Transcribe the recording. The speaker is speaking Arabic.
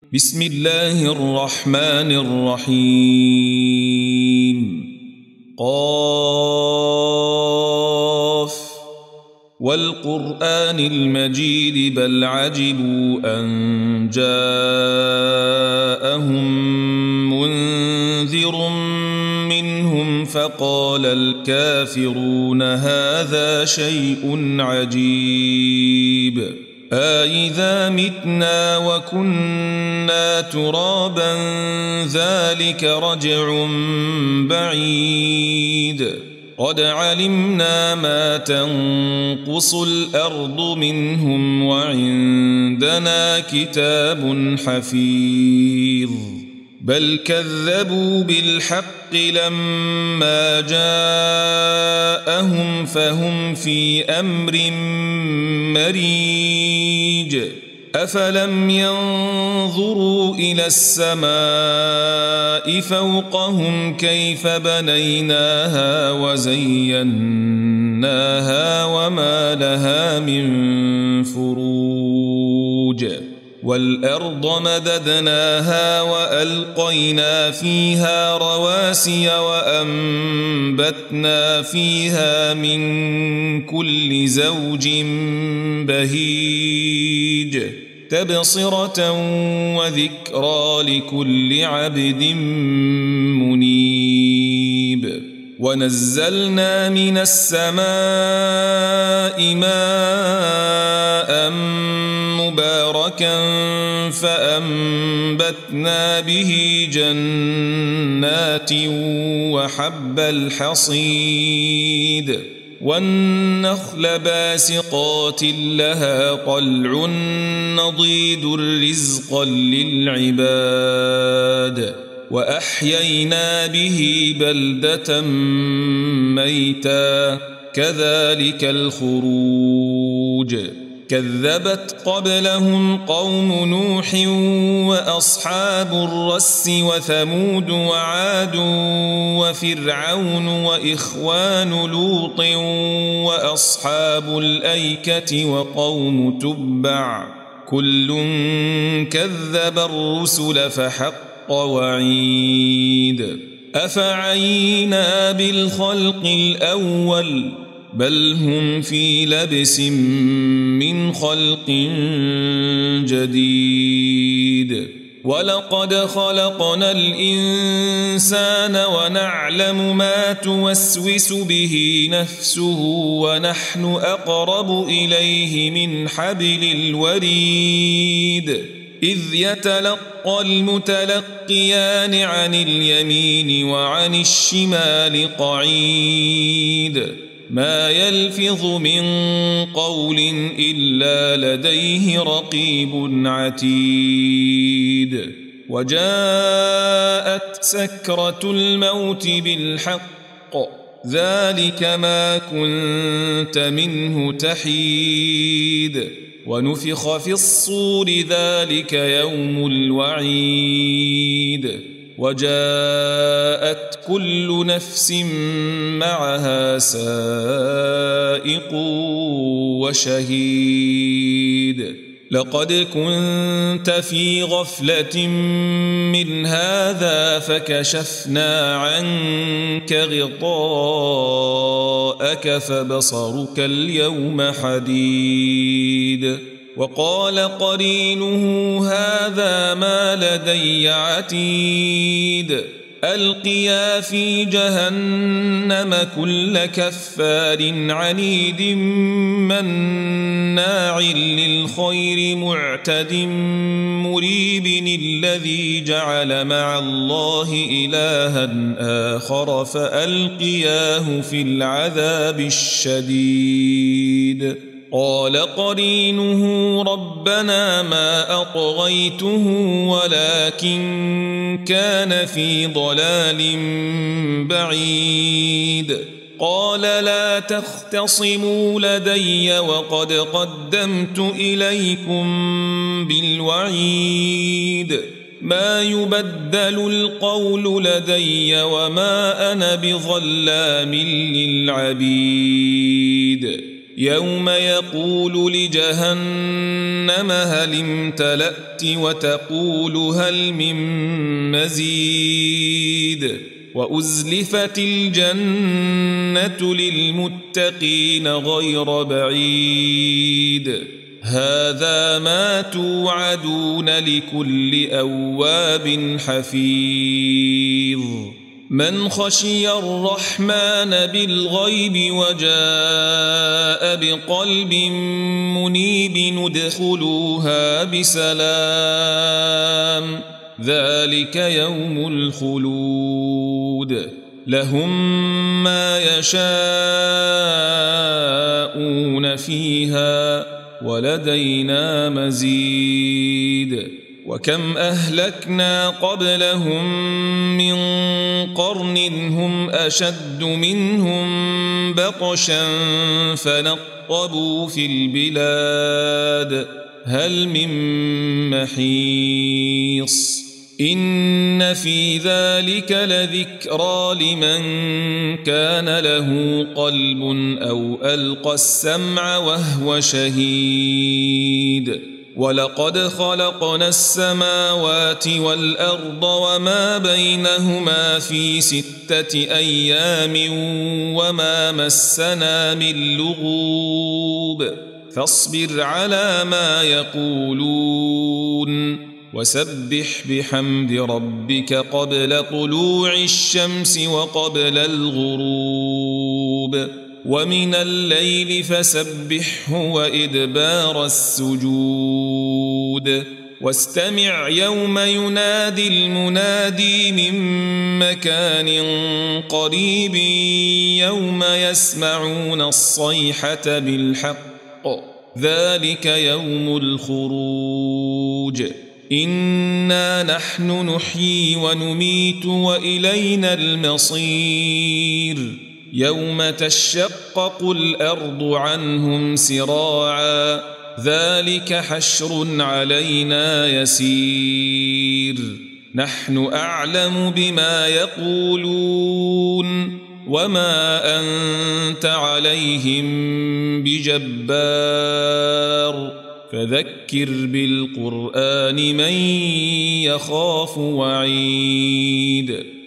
بسم الله الرحمن الرحيم قاف والقرآن المجيد بل عجبوا أن جاءهم منذر منهم فقال الكافرون هذا شيء عجيب أإذا متنا وكنا ترابا ذلك رجع بعيد قد علمنا ما تنقص الأرض منهم وعندنا كتاب حفيظ بل كذبوا بالحق لما جاءهم فهم في أمر مريج أفلم ينظروا إلى السماء فوقهم كيف بنيناها وزيناها وما لها من فروج والأرض مددناها وألقينا فيها رواسي وأنبتنا فيها من كل زوج بهيج تبصرة وذكرى لكل عبد منيب ونزلنا من السماء ماء مباركا فأنبتنا به جنات وحب الحصيد والنخل باسقات لها طلع نضيد رزقا للعباد وأحيينا به بلدة ميتا كذلك الخروج كذبت قبلهم قوم نوح وأصحاب الرس وثمود وعاد وفرعون وإخوان لوط وأصحاب الأيكة وقوم تبع كل كذب الرسل فحق وعيد أفعينا بالخلق الأول بل هم في لبس من خلق جديد ولقد خلقنا الإنسان ونعلم ما توسوس به نفسه ونحن أقرب إليه من حبل الوريد إذ يتلقى المتلقيان عن اليمين وعن الشمال قعيد ما يلفظ من قول إلا لديه رقيب عتيد وجاءت سكرة الموت بالحق ذلك ما كنت منه تحيد ونفخ في الصور ذلك يوم الوعيد وجاءت كل نفس معها سائق وشهيد لقد كنت في غفلة من هذا فكشفنا عنك غطاءك فبصرك اليوم حديد وقال قرينه هذا ما لدي عتيد ألقيا في جهنم كل كفار عنيد مناع للخير معتد مريب الذي جعل مع الله إلها آخر فألقياه في العذاب الشديد قال قرينه ربنا ما أطغيته ولكن كان في ضلال بعيد قال لا تختصموا لدي وقد قدمت إليكم بالوعيد ما يبدل القول لدي وما أنا بظلام للعبيد يوم يقول لجهنم هل امتلأت وتقول هل من مزيد وأزلفت الجنة للمتقين غير بعيد هذا ما توعدون لكل أواب حفيظ من خشي الرحمن بالغيب وجاء بقلب منيب ندخلوها بسلام ذلك يوم الخلود لهم ما يشاءون فيها ولدينا مزيد وكم أهلكنا قبلهم من قرن هم أشد منهم بطشا فنقبوا في البلاد هل من محيص إن في ذلك لذكرى لمن كان له قلب أو ألقى السمع وهو شهيد ولقد خلقنا السماوات والأرض وما بينهما في 6 أيام وما مسنا من لغوب فاصبر على ما يقولون وسبح بحمد ربك قبل طلوع الشمس وقبل الغروب ومن الليل فسبحه وإدبار السجود واستمع يوم ينادي المنادي من مكان قريب يوم يسمعون الصيحة بالحق ذلك يوم الخروج إنا نحن نحيي ونميت وإلينا المصير يوم تشقق الأرض عنهم سراعا ذلك حشر علينا يسير نحن أعلم بما يقولون وما أنت عليهم بجبار فذكر بالقرآن من يخاف وعيد